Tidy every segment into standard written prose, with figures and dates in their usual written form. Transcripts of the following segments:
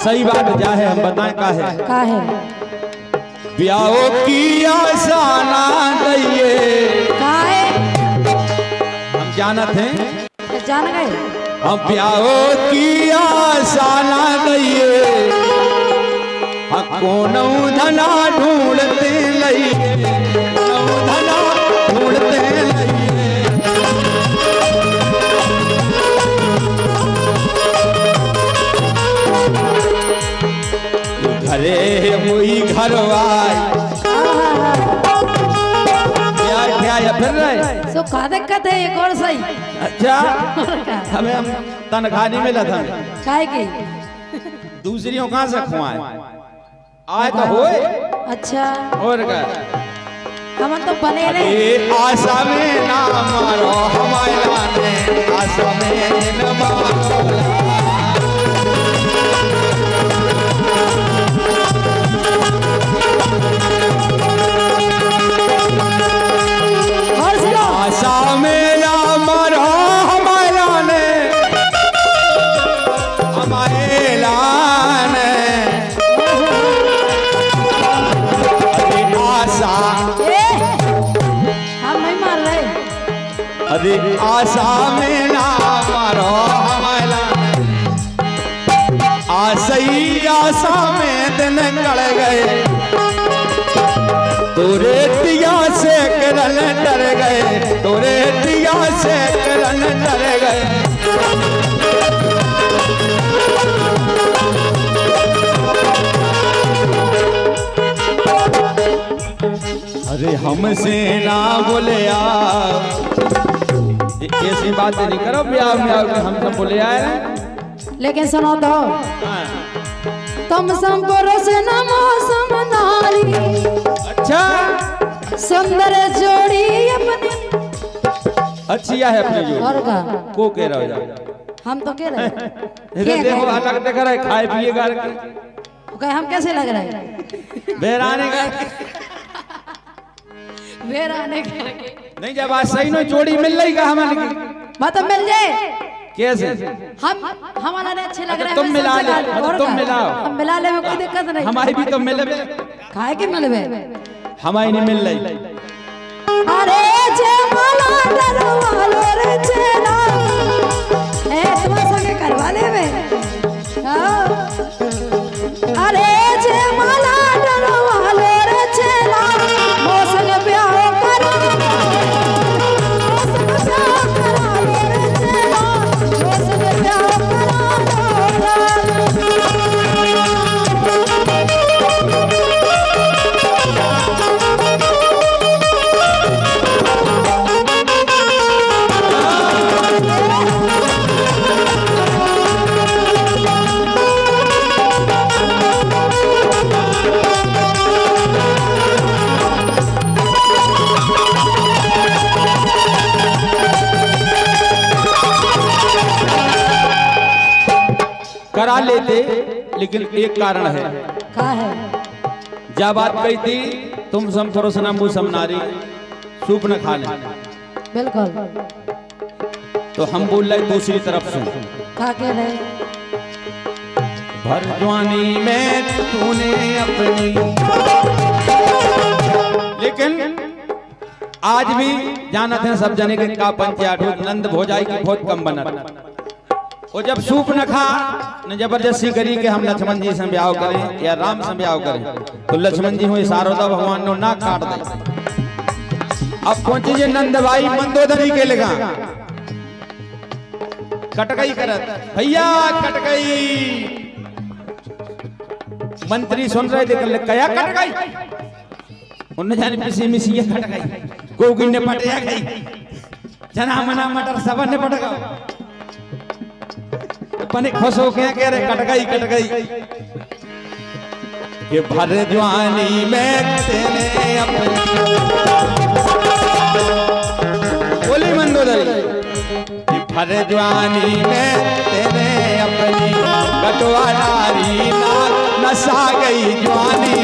सही बात जा है, हम बताएं का है ब्याह की आशा ना दइए का है हम जानत हैं जान गए हम ब्याह की आशा ना दइए कौन धना ढूंढते लइए धना ढूंढते लइए घरे वही घर क्या फिर रहे सो का दिक्कत है एक और सही। अच्छा हमें हम तनख्वाह नहीं मिला था काहे की दूसरियों कहाँ से खुआए आए तो होए। अच्छा और क्या हम तो बने रहे आशा में ना मारो हमारे लाने आशा में न मारो आशा में ना मारो हमारे लाने आशा हम नहीं मार रहे अरे आशा में ना मारो हमारा आशई आशा में दिन कड़ गए तोरे दिया से करन डर गए तोरे दिया से करन डर गए अरे हमसे ना बोले ऐसी बातें नहीं करो ब्याह में हम सब बोले आए लेकिन सुनो तो तुम संपुर से न मौसम नारी अच्छा सुंदर जोड़ी अपनी अच्छी है अपनी जोड़ी और का को कह रहा हो हम तो कह रहे देखो अलग देख रहा है खाए पिए घर के हम कैसे लग रहे हैं बेराने का बेराने का नहीं जब आज सही नहीं जोड़ी मिल रही का हमारे मतलब मिल जाए कैसे हम हमारा अच्छे लग रहे हैं तुम मिला ले तुम मिलाओ हम मिला ले में कोई दिक्कत नहीं हमारी भी तो मिले खाए के मिलवे हमारी नहीं मिल रही अरे जे माला डरवालो रे चेला ए तुम संगे करवा ले में अरे जे माला डरवालो रे चेला मौसम ब्याह करा मौसम ब्याह करा रे चेला मौसम ब्याह करा लेते लेकिन एक कारण है का है जब बात कही थी तुम सम फरोसना मुँह सम नारी सूप न खा ले बिल्कुल तो हम बोल रहे दूसरी तरफ से का कह रहे भर जवानी में तूने अपनी लेकिन आज भी जानत हैं सब जने के का पंचायत नंद भोजाई की बहुत कम बनत और जब सूप न खा न जबरदस्ती करी कि हम लक्ष्मण जी से ब्याह करें या राम से ब्याह करें तो लक्ष्मण जी हुए सारोदा भगवान ने नाक काट दे। अब पहुंचे जे नंद भाई मंदोदरी के लगा कटकई करत भैया कटकई मंत्री सुन रहे थे कया कटकई उन्हें जाने पिसी मिसी कटकई गोगी ने पटिया गई जना मना मटर सब ने पटका पने खुश हो के कह रहे कट गई ये भर जवानी में तेरे अपनी बोली मंदोदरी ये भर जवानी में तेरे अपनी कटवा नारी नशा गई जवानी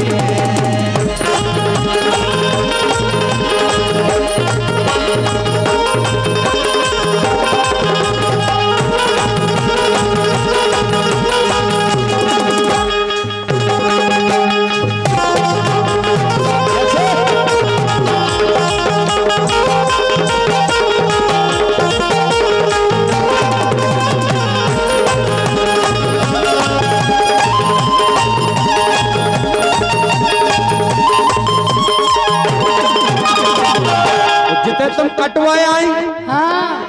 गई हाँ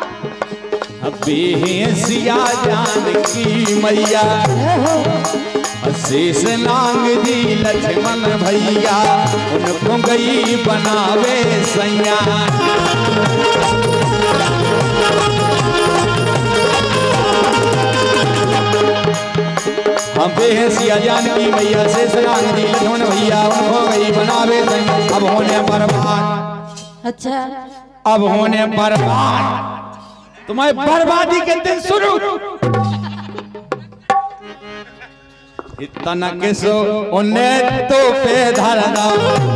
सिया जानकी मैया शेष नांग जी लक्ष्मण भैया उनको गई बनावे सैया हम सिया जानकी मैया शेष नांग जी लक्ष्मण भैया उनको गई बनावे सैया। अब होने बर्बाद, अच्छा अब होने बर्बाद, तुम्हारी बर्बादी के दिन शुरू। इतना किसो उन्हें तो पे धरना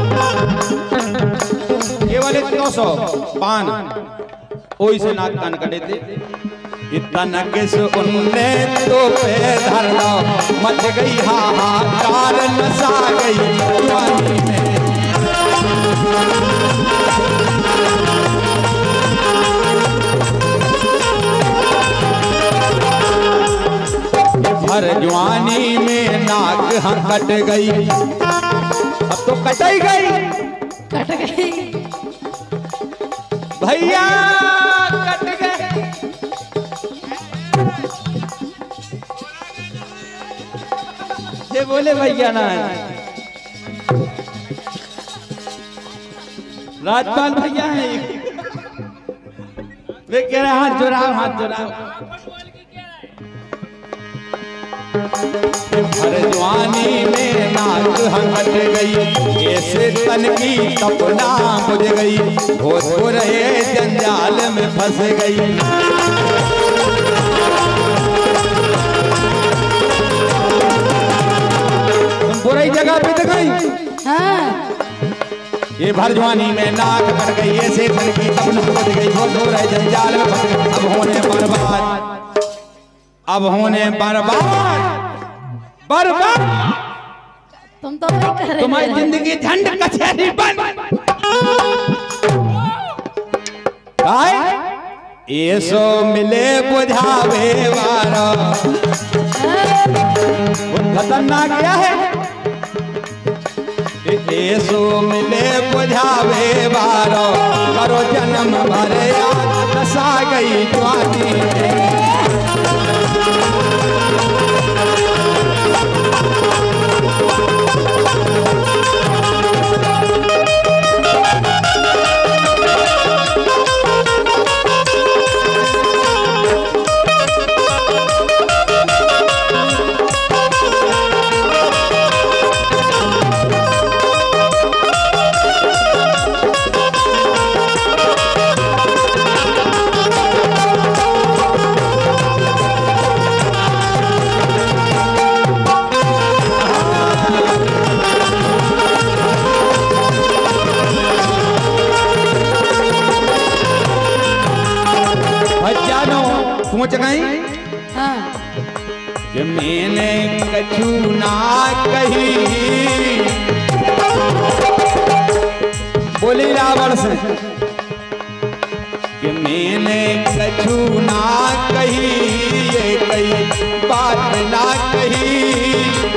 केवल 900 पान ओई से नाक कान कटे थे। इतना किसो उन्हें तो पे धरना मच गई हाहाकार नसा गई जवानी में। हर जवानी में नाक कट गई, अब तो कट ही गई, कट गई भैया कट गए। ये बोले भैया ना राजपाल भैया है, वे कह रहे हाथ जोड़ाओ हाथ जोड़ाओ। हर जवानी में नाक हट गई ऐसे तन की तपना बुझ गई हो रहे जंजाल में फंस गई। तुम बुरी जगह पे तो गई हाँ ये भर जवानी में नाक कट गई ऐसे तन की तपना बुझ गई हो रहे जंजाल में फंस गई। अब होने बर्बाद, अब होने बर्बाद बर्बाद। तुम तो वही कह रहे तुम्हारी जिंदगी झंड कचहरी बन। ये सो मिले बुझावे वारा खतरनाक क्या है। ये सो मिले बुझावे वारा करो जन्म भरे दशा गई जवानी में। पहुंच गई हाँ कि मैंने कछु ना कही, बोली रावण से कि मैंने कछु ना कही, ये कई बात ना कही।